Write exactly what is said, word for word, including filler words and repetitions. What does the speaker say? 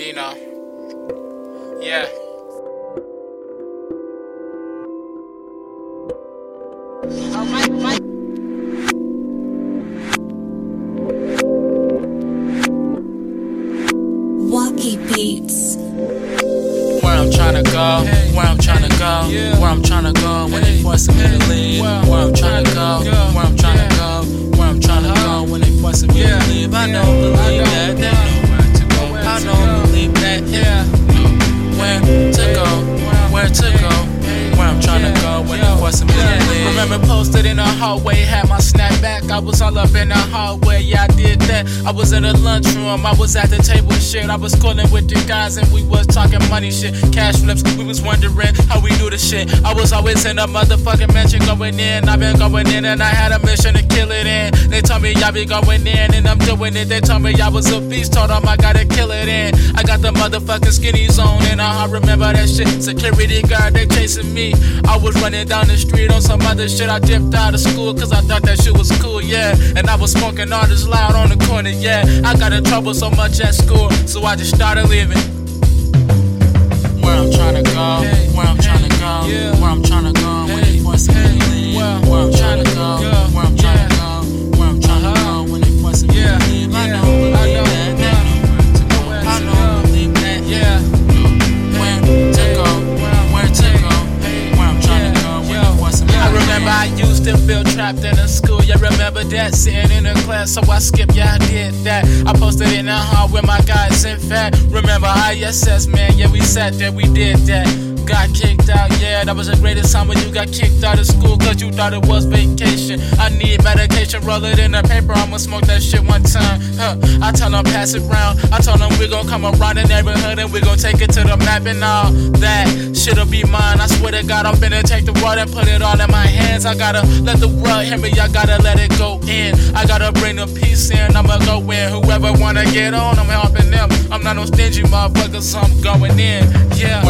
Dino. Yeah. Oh, my, my. Walkie Beats. Where I'm tryna go, where I'm tryna go, where I'm tryna go when they forcing me to leave. Where I'm tryna go, where I'm tryna go, where I'm tryna go when they forcing me to leave. I don't believe that, they know where to go. I don't believe that, yeah. Where to go, where to go, where I'm tryna go when they forcing me to leave. Remember posted in the hallway, had my snapback. I was all up in the hallway, yeah, I did that. I was in the lunchroom, I was at the table, shit. I was calling with the guys and we was talking money shit, cash flips. We was wondering how we do the shit. I was always in a motherfucking mansion going in. I been going in and I had a mission to kill it in. They told me I be going in and I'm doing it. They told me I was a beast, told them I gotta kill it in. I got the motherfucking skinny zone and I remember that shit. Security guard, they chasing me. I was running down the street on some other shit. I dipped out of school cause I thought that shit was cool, yeah. And I was smoking all this loud on the corner, yeah. I got in trouble so much at school, so I just started living. Where I'm tryna go, where I'm tryna go, where I'm tryna go when they forcing me to leave. Where I'm tryna go, where I'm tryna go, where I'm tryna go when they forcing me to leave. I don't believe that, they know where to go. I don't believe that, yeah. Where to go, where to go, where I'm tryna go when they forcing me to leave. I remember I used to feel trapped in a school, yeah, remember that, sitting in a class, so I skipped, yeah, I did that. I posted in the hall with my guys, in fact, remember I S S, man, yeah, we sat there, we did that. Got kicked out, yeah, that was the greatest time when you got kicked out of school cause you thought it was vacation. I need medication, roll it in the paper, I'ma smoke that shit one time. Huh. I tell them pass it round, I told them we gon' come around the neighborhood and we gon' take it to the map and all that shit'll be mine. I swear to God, I'm finna take the world and put it all in my hands. I gotta let the world hear me, I gotta let it go in. I gotta bring the peace in, I'ma go in. Whoever wanna get on, I'm helping them. I'm not no stingy motherfucker, so I'm going in, yeah.